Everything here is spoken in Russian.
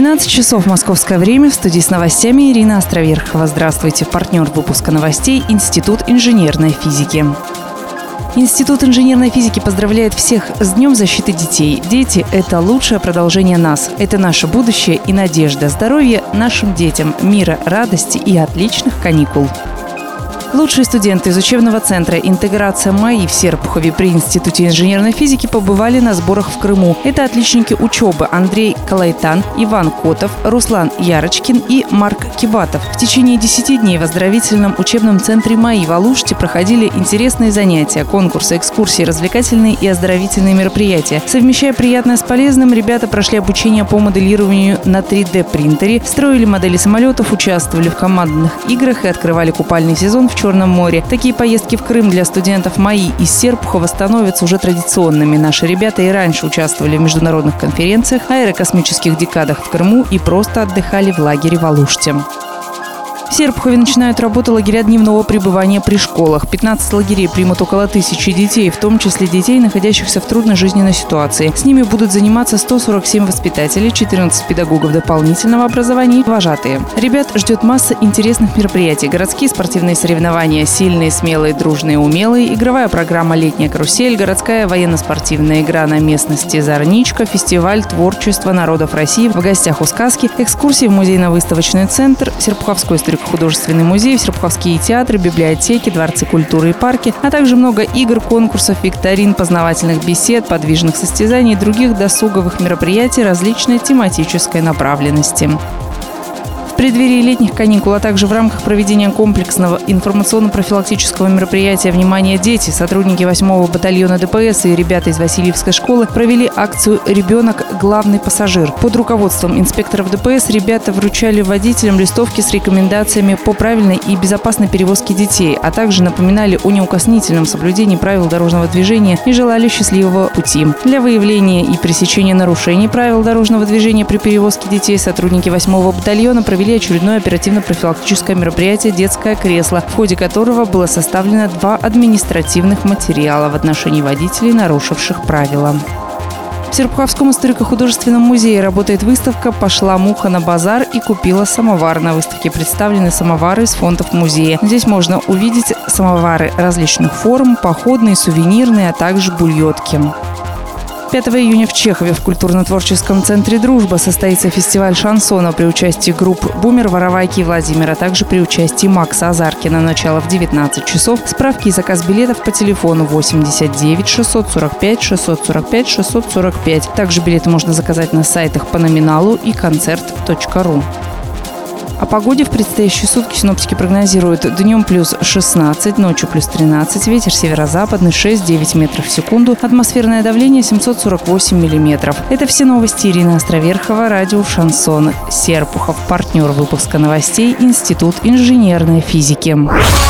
12 часов московское время. В студии с новостями Ирина Островерхова. Здравствуйте. Партнер выпуска новостей – Институт инженерной физики. Институт инженерной физики поздравляет всех с Днем защиты детей. Дети – это лучшее продолжение нас. Это наше будущее и надежда. Здоровья нашим детям, мира, радости и отличных каникул. Лучшие студенты из учебного центра «Интеграция МАИ» в Серпухове при Институте инженерной физики побывали на сборах в Крыму. Это отличники учебы Андрей Калайтан, Иван Котов, Руслан Ярочкин и Марк Кибатов. В течение 10 дней в оздоровительном учебном центре МАИ в Алуште проходили интересные занятия, конкурсы, экскурсии, развлекательные и оздоровительные мероприятия. Совмещая приятное с полезным, ребята прошли обучение по моделированию на 3D-принтере, строили модели самолетов, участвовали в командных играх и открывали купальный сезон в Черном море. Такие поездки в Крым для студентов МАИ из Серпухова становятся уже традиционными. Наши ребята и раньше участвовали в международных конференциях, аэрокосмических декадах в Крыму и просто отдыхали в лагере в Алуште. В Серпухове начинают работу лагеря дневного пребывания при школах. 15 лагерей примут около 1000 детей, в том числе детей, находящихся в трудной жизненной ситуации. С ними будут заниматься 147 воспитателей, 14 педагогов дополнительного образования и вожатые. Ребят ждет масса интересных мероприятий. Городские спортивные соревнования, сильные, смелые, дружные, умелые, игровая программа «Летняя карусель», городская военно-спортивная игра на местности «Зорничка», фестиваль творчества народов России в гостях у сказки, экскурсии в музейно-выставочный центр, Серпуховской художественный музей, серпуховские театры, библиотеки, дворцы культуры и парки, а также много игр, конкурсов, викторин, познавательных бесед, подвижных состязаний и других досуговых мероприятий различной тематической направленности. В преддверии летних каникул, а также в рамках проведения комплексного информационно-профилактического мероприятия «Внимание, дети», сотрудники 8-го батальона ДПС и ребята из Васильевской школы провели акцию «Ребенок – главный пассажир». Под руководством инспекторов ДПС ребята вручали водителям листовки с рекомендациями по правильной и безопасной перевозке детей, а также напоминали о неукоснительном соблюдении правил дорожного движения и желали счастливого пути. Для выявления и пресечения нарушений правил дорожного движения при перевозке детей сотрудники 8-го батальона провели очередное оперативно-профилактическое мероприятие «Детское кресло», в ходе которого было составлено 2 административных материала в отношении водителей, нарушивших правила. В Серпуховском историко-художественном музее работает выставка «Пошла муха на базар и купила самовар». На выставке представлены самовары из фондов музея. Здесь можно увидеть самовары различных форм, походные, сувенирные, а также бульотки. 5 июня в Чехове в культурно-творческом центре «Дружба» состоится фестиваль шансона при участии групп «Бумер», «Воровайки» и «Владимир», а также при участии Макса Азаркина. Начало в 19 часов. Справки и заказ билетов по телефону 89 645 645 645. Также билеты можно заказать на сайтах по номиналу и концерт.ру. О погоде в предстоящие сутки синоптики прогнозируют: днем плюс 16, ночью плюс 13, ветер северо-западный 6-9 метров в секунду, атмосферное давление 748 миллиметров. Это все новости. Ирина Островерхова, радио «Шансон». Серпухов. Партнер выпуска новостей – Институт инженерной физики.